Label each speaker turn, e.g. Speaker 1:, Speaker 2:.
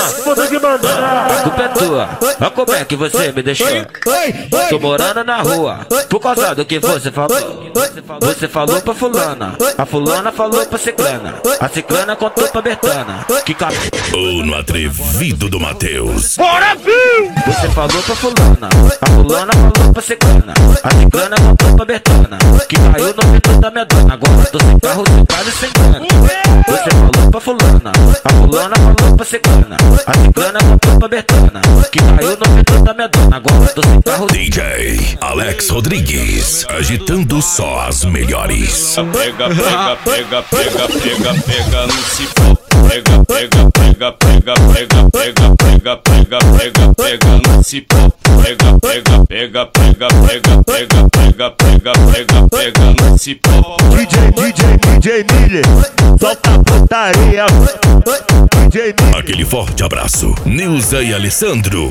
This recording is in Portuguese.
Speaker 1: Foda de mandar.
Speaker 2: A culpa é tua, olha como é que você me deixou. Tô morando na rua, por causa do que você falou. Você falou pra fulana, a fulana falou pra ciclana, a ciclana contou pra Bertana. Que
Speaker 3: Ou no atrevido do Matheus.
Speaker 1: Bora, viu?
Speaker 2: Você falou pra fulana, a fulana falou pra ciclana, a ciclana contou pra Bertana. Que caiu no vidro da minha dona, agora tô sem carro, sem casa e sem grana. Você falou pra fulana, a fulana falou pra ciclana, a ciclana contou pra Bertana. Que caiu no vidro da minha dona, agora tô sem carro.
Speaker 3: DJ Alex Rodrigues, agitando só as melhores.
Speaker 4: Pega, pega, pega, pega, pega, pega no cipó. Pega, pega, pega, pega, pega, pega, pega, pega, pega, pega no cipó. Pega, pega, pega, pega, pega, pega, pega, pega, pega, pega no cipó.
Speaker 1: DJ Miller, solta a putaria. DJ Miller.
Speaker 3: Aquele forte abraço, Nilza e Alessandro.